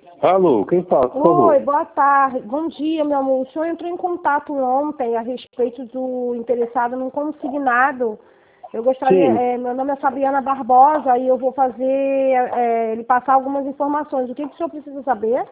Alô, quem fala, por favor? Oi, boa tarde. Bom dia, meu amor. O senhor entrou em contato ontem a respeito do interessado num consignado. Eu gostaria, Sim. meu nome é Fabiana Barbosa e eu vou fazer, ele passar algumas informações. O que o senhor precisa saber?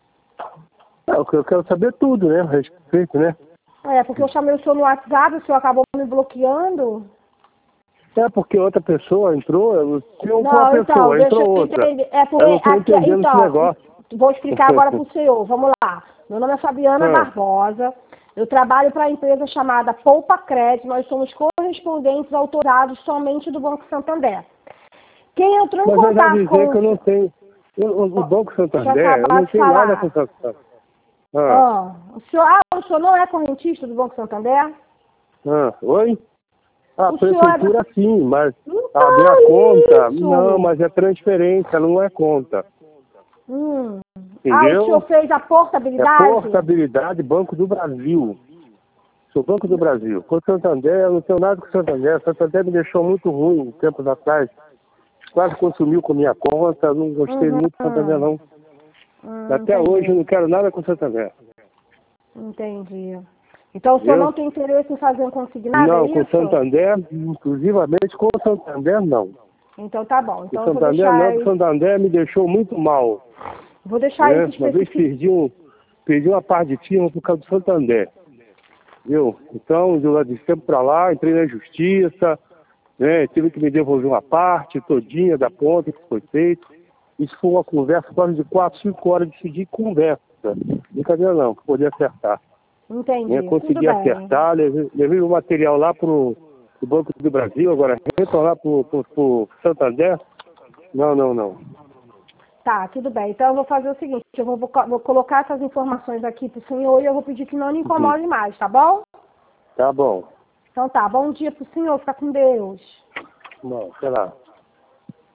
Eu quero saber tudo, né? A respeito, né? Porque eu chamei o senhor no WhatsApp, o senhor acabou me bloqueando. É porque outra pessoa entrou, se não for uma Não, então, pessoa, deixa entrou eu outra. entender. É porque Eu não estou aqui, entendendo esse então, negócio. vou explicar agora para o senhor. Vamos lá. Meu nome é Fabiana Ah, Barbosa. Eu trabalho para a empresa chamada Poupa Crédito. Nós somos correspondentes autorizados somente do Banco Santander. Quem entrou em mas eu já contato avisei com que eu não tenho. O Banco Deixa eu Santander, eu acabar não de tenho nada com o falar. Santander. Ah, O senhor não é correntista do Banco Santander? oi? A O senhor é prefeitura sim, mas abrir a Então, conta, não, isso! mas é transferência, não é conta. Hum. O senhor Entendeu? fez a É portabilidade? portabilidade Banco do Brasil. Sou Banco do Brasil. Com o Santander, eu não tenho nada com o Santander. O Santander me deixou muito ruim tempos atrás. Quase consumiu com minha conta. Não gostei muito do Santander, Uhum. não. Até hoje eu Entendi. não quero nada com o Santander. Entendi. Então o senhor Entendeu? não tem interesse em fazer um consignado, é Não, com o isso? Santander, inclusivamente com o Santander, não. Então tá bom. Com o Então eu Santander não, porque o Santander me deixou muito mal. vou deixar Né? isso Uma vez especificado. perdi uma parte de firma por causa do Santander. Viu? Então, de lá de tempo para lá, entrei na justiça, né? Tive que me devolver uma parte todinha da conta que foi feita. Isso foi uma conversa quase de 4, 5 horas de seguir conversa. Brincadeira não, que podia acertar. Né? Entendi. Tudo Consegui bem. acertar, levei o material lá pro Banco do Brasil, agora retornar pro Santander. Não, não, não. Tá, tudo bem. Então eu vou fazer o seguinte, eu vou colocar essas informações aqui pro senhor e eu vou pedir que não lhe Uhum. incomode mais, tá bom? Tá bom. Então tá, bom dia pro senhor, fica com Deus. Não, sei lá.